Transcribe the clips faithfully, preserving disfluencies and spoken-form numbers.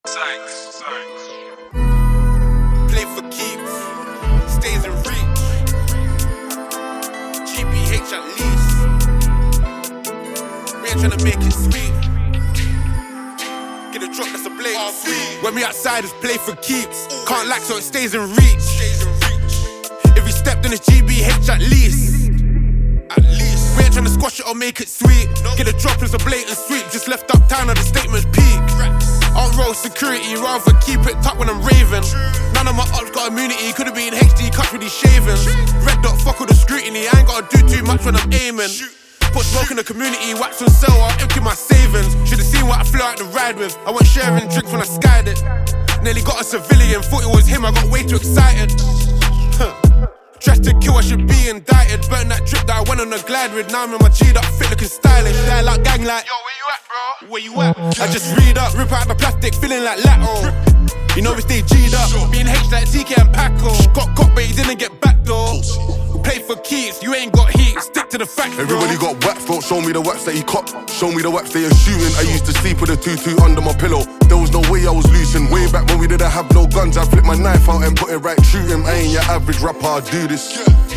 Thanks, thanks. Play for keeps, stays in reach. G B H at least. We ain't tryna make it sweet. Get a drop, that's a blade oh, sweet. When we outside, it's play for keeps. Can't lack, so it stays in reach. If we stepped in, it's G B H at least. At least. We ain't tryna squash it or make it sweet. Get a drop, it's a blatant sweep. Just left uptown, and the statement's peak. On road security, rather keep it tucked when I'm raving. None of my ops got immunity, could've been H D cut with these shavings. Red dot, fuck with the scrutiny, I ain't gotta do too much when I'm aiming. Put smoke in the community, wax on sale, I'll empty my savings. Should've seen what I flew out to ride with. I went sharing drinks when I skied it. Nearly got a civilian, thought it was him, I got way too excited. Huh. Dressed to kill, I should be indicted. Burn that trip that I went on a glide with. Now I'm in my G'd up, fit looking stylish. Die like gang like, yo, where you at, bro? Where you at? I just read up, rip out the plastic, feeling like Lato. You know we stay G'd up, being H like T K and Paco. Got caught but he didn't get back though. Play for keys, you ain't got heat, stick to the facts, bro. Everybody got wax, don't show me the wax that he caught. Show me the wax they are shooting. I used to sleep with a tutu under my pillow. There was no way I was losing. Way back when we didn't have no guns, I flipped my knife out and put it right, shoot him. I ain't your average rapper, I do this.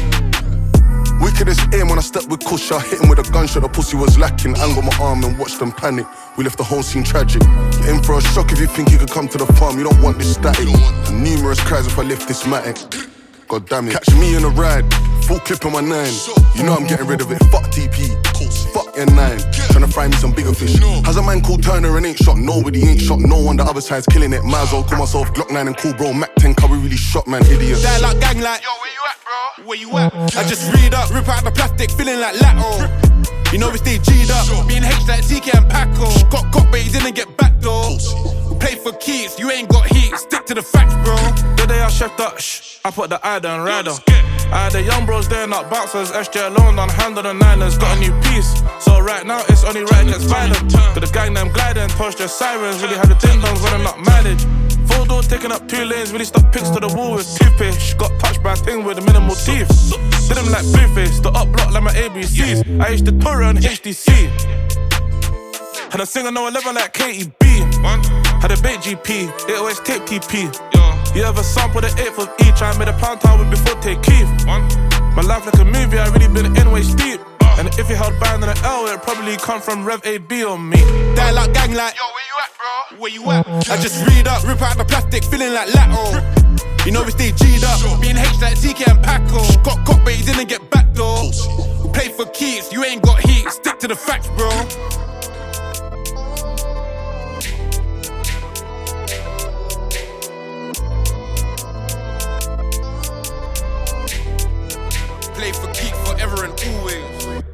Wickedest aim when I stepped with Kusha. Hit him with a gunshot, the pussy was lacking. Angled my arm and watched them panic. We left the whole scene tragic. Get in for a shock if you think you could come to the farm. You don't want this static. Numerous cries if I lift this matic. God damn it. Catch me in a ride, full clip on my nine. You know I'm getting rid of it, fuck T P, fuck N nine. Tryna find me some bigger fish. Has a man called Turner and ain't shot nobody, ain't shot no one. The other side's killing it. Might as well call myself Glock nine and cool bro Mac ten. Cause we really shot, man, idiot. Die like gang like, yo, where you at, bro? Where you at? I just read up, rip out the plastic, feeling like Lato. You know we stay G'd up, being H like T K and Paco. Got caught but he didn't get back though. Play for keys, you ain't got heat, stick to the facts, bro. The day I chefed up, shh, I put the Ida and Rider. I had the young bros there, not bouncers. S J alone done handle the Niners. Got a new piece, so right now it's only right against violent. Got the gang them gliding, post their sirens. Really had the ding dongs running up mileage. Full door taking up two lanes, really stuck pics to the wall with toothpaste. Got touched by a thing with the minimal teeth. Did them like Blueface, the up block like my A B Cs. I used to tour on H D C. Had a singer no eleven like K E B. Had a bait G P, it always tape T P. You ever sample the eighth of each? I made a pound town with before take Keith. My life like a movie, I really been in way steep. And if you held band on an L, it'd probably come from Rev A B on me. Die like gang like, yo, where you at, bro? Where you at? I just read up, rip out the plastic, feeling like Lato. You know we stay G'd up, being H like T K and Paco. Got caught but he didn't get back though. Play for keys, you ain't got heat, stick to the facts, bro. Play for keep forever and always.